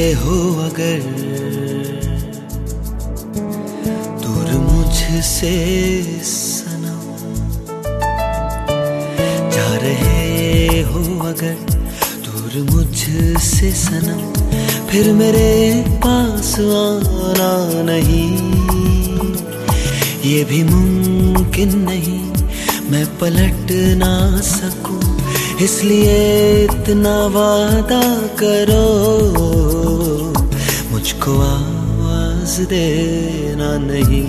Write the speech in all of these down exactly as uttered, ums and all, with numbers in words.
हो अगर दूर मुझसे सनम, जा रहे हो अगर दूर मुझसे सनम, फिर मेरे पास आना नहीं। ये भी मुमकिन नहीं मैं पलट ना सकूं, इसलिए इतना वादा करो, मुझको आवाज देना नहीं,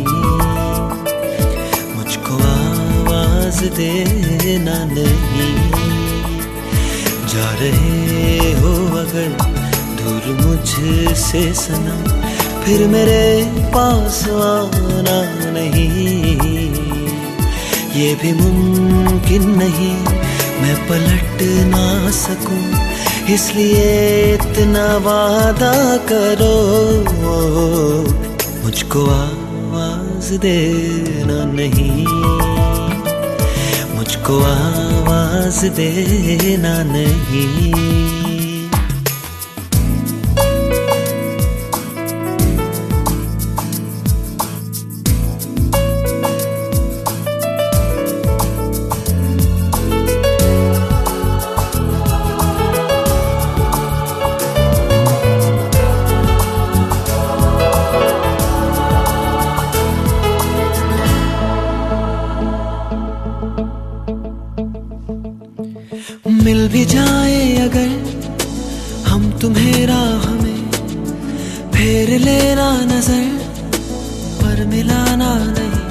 मुझको आवाज देना नहीं। जा रहे हो अगर दूर मुझसे सनम, फिर मेरे पास आना नहीं। ये भी मुमकिन नहीं मैं पलट ना सकूं, इसलिए इतना वादा करो, मुझको आवाज देना नहीं, मुझको आवाज देना नहीं। मिल भी जाए अगर हम तुम्हें राह में, फेर लेना नजर पर मिलाना नहीं।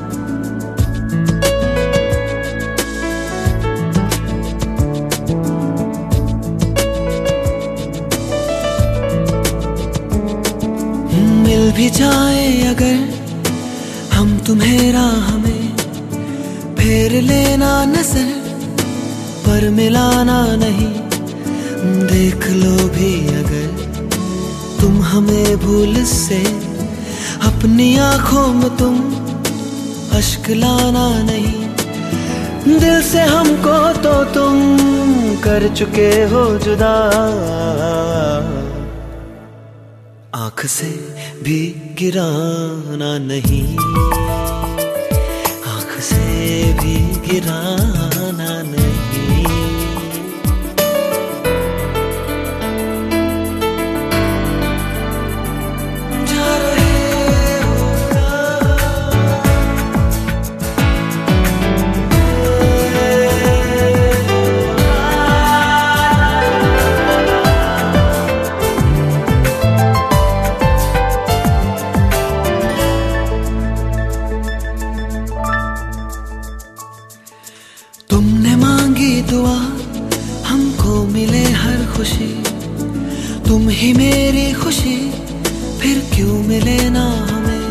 मिल भी जाए अगर हम तुम्हें राह में, फेर लेना नजर पर मिलाना नहीं। देख लो भी अगर तुम हमें भूल से, अपनी आंखों में तुम अश्क लाना नहीं। दिल से हमको तो तुम कर चुके हो जुदा, आंख से भी गिराना नहीं, आंख से भी गिराना नहीं। तुमने मांगी दुआ हमको मिले हर खुशी, तुम ही मेरी खुशी फिर क्यों मिले ना हमें।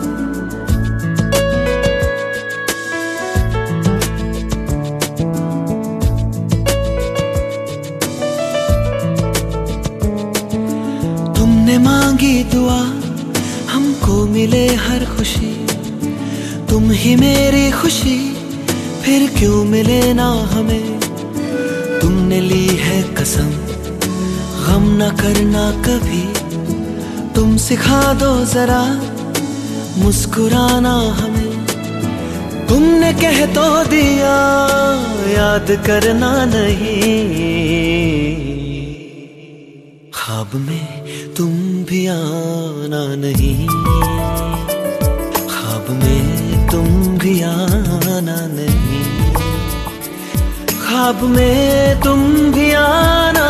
तुमने मांगी दुआ हमको मिले हर खुशी, तुम ही मेरी खुशी फिर क्यों मिले ना हमें। तुमने ली है कसम गम न करना कभी, तुम सिखा दो जरा मुस्कुराना हमें। तुमने कह तो दिया याद करना नहीं, ख्वाब में तुम भी आना नहीं, ख्वाब में तुम भी आना नहीं, ख्वाब में तुम भी आना